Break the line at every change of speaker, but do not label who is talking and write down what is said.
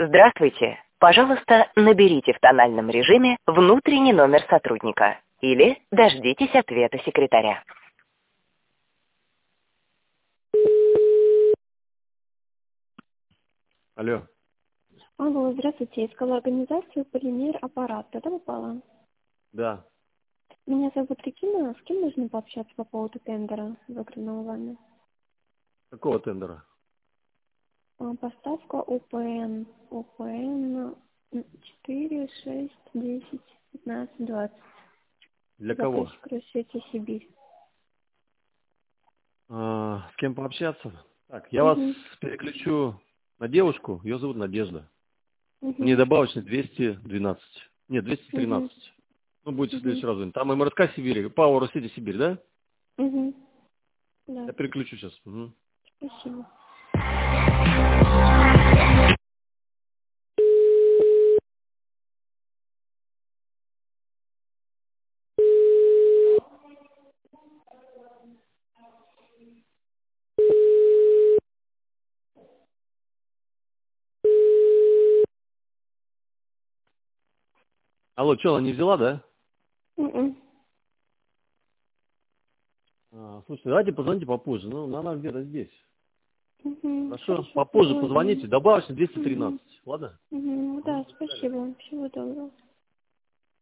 Здравствуйте. Пожалуйста, наберите в тональном режиме внутренний номер сотрудника или дождитесь ответа секретаря.
Алло.
Алло, здравствуйте. Искала организацию «Полимер Аппарат». Туда попала?
Да.
Меня зовут Регина. С кем нужно пообщаться по поводу тендера, выигранного вами?
Какого тендера?
Поставка ОПН. ОПН 4, 6, 10, 15, 20.
Для кого?
Заказчик Россия Сибирь.
С кем пообщаться? Так, я вас переключу на девушку. Ее зовут Надежда. Мне добавочный 212. Нет, 213. Ну, будете в следующий раз. Там МРСК Сибирь. ПАО Россия Сибирь, да?
Да.
Я переключу сейчас.
Спасибо.
Алло, что, она не взяла, да? Слушайте, давайте позвоните попозже. Ну, она где-то здесь. Хорошо, попозже позвоните. Добавочно 213. Ладно?
Да, спасибо. Всего доброго.